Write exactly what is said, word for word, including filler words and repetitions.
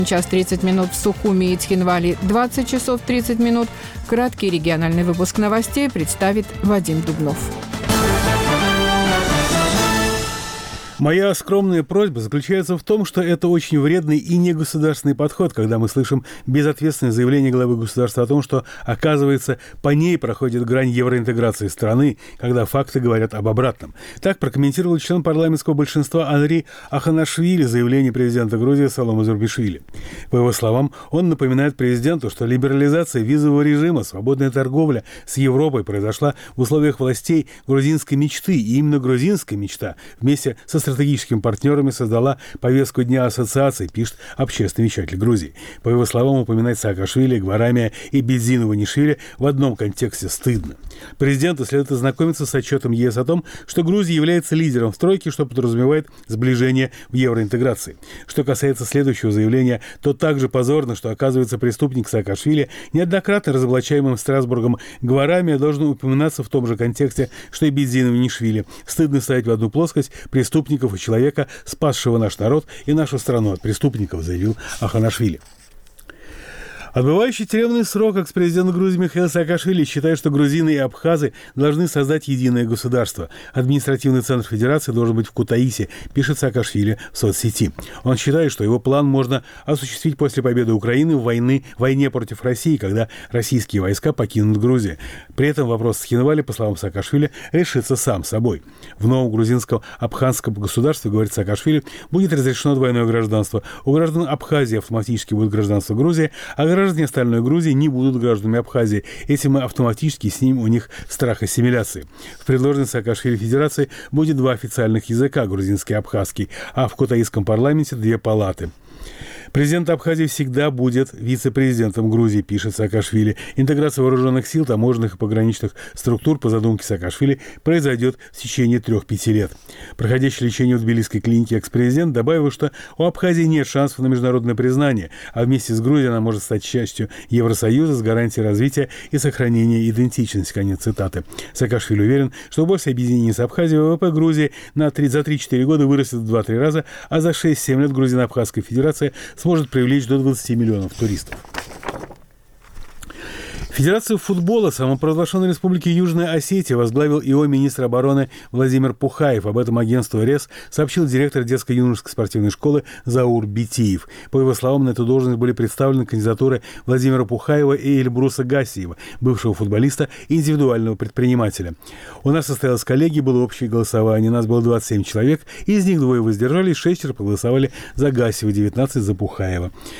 час тридцать минут в Сухуми и Цхинвале, двадцать часов тридцать минут. Краткий региональный выпуск новостей представит Вадим Дубнов. Моя скромная просьба заключается в том, что это очень вредный и негосударственный подход, когда мы слышим безответственное заявление главы государства о том, что, оказывается, по ней проходит грань евроинтеграции страны, когда факты говорят об обратном. Так прокомментировал член парламентского большинства Анри Аханашвили заявление президента Грузии Салома Зурбишвили. По его словам, он напоминает президенту, что либерализация визового режима, свободная торговля с Европой произошла в условиях властей грузинской мечты, и именно грузинская мечта вместе со стратегическими партнерами создала повестку Дня ассоциаций, пишет общественный вещатель Грузии. По его словам, упоминать Саакашвили, Гварамия и Бедзину-Ванишвили в одном контексте стыдно. Президенту следует ознакомиться с отчетом ЕС о том, что Грузия является лидером в тройке, что подразумевает сближение в евроинтеграции. Что касается следующего заявления, то также позорно, что, оказывается, преступник Саакашвили, неоднократно разоблачаемым Страсбургом Гварамия, должен упоминаться в том же контексте, что и Бедзину-Ванишвили. Стыдно ставить в одну плоскость преступников и человека, спасшего наш народ и нашу страну от преступников, заявил Аханашвили. Отбывающий тюремный срок экс-президент Грузии Михаил Саакашвили считает, что грузины и абхазы должны создать единое государство. Административный центр федерации должен быть в Кутаиси, пишет Саакашвили в соцсети. Он считает, что его план можно осуществить после победы Украины в войны, войне против России, когда российские войска покинут Грузию. При этом вопрос Цхинвали, по словам Саакашвили, решится сам собой. В новом грузинском абхазском государстве, говорит Саакашвили, будет разрешено двойное гражданство. У граждан Абхазии автоматически будет гражданство Грузии, а граждане остальной Грузии не будут гражданами Абхазии. Этим мы автоматически снимем у них страх ассимиляции. В предложенной Саакашвили Федерации будет два официальных языка, грузинский и абхазский, а в Кутаисском парламенте две палаты. Президент Абхазии всегда будет вице-президентом Грузии, пишет Саакашвили. Интеграция вооруженных сил, таможенных и пограничных структур по задумке Саакашвили произойдет в течение трех-пяти лет. Проходящий лечение в тбилисской клинике экс-президент добавил, что у Абхазии нет шансов на международное признание, а вместе с Грузией она может стать частью Евросоюза с гарантией развития и сохранения идентичности. Конец цитаты. Саакашвили уверен, что после объединения с Абхазией ВВП Грузии на три, за три-четыре года вырастет в два-три раза, а за шесть-семь лет Грузино-Абхазская Федерация сможет привлечь до двадцати миллионов туристов. Федерацию футбола самопровозглашенной республики Южная Осетия возглавил ИО министр обороны Владимир Пухаев. Об этом агентству РЕС сообщил директор детско-юношеской спортивной школы Заур Битиев. По его словам, на эту должность были представлены кандидатуры Владимира Пухаева и Эльбруса Гасиева, бывшего футболиста и индивидуального предпринимателя. У нас состоялась коллегия, было общее голосование. Нас было двадцать семь человек, из них двое воздержались, шестеро проголосовали за Гасиева, девятнадцать за Пухаева.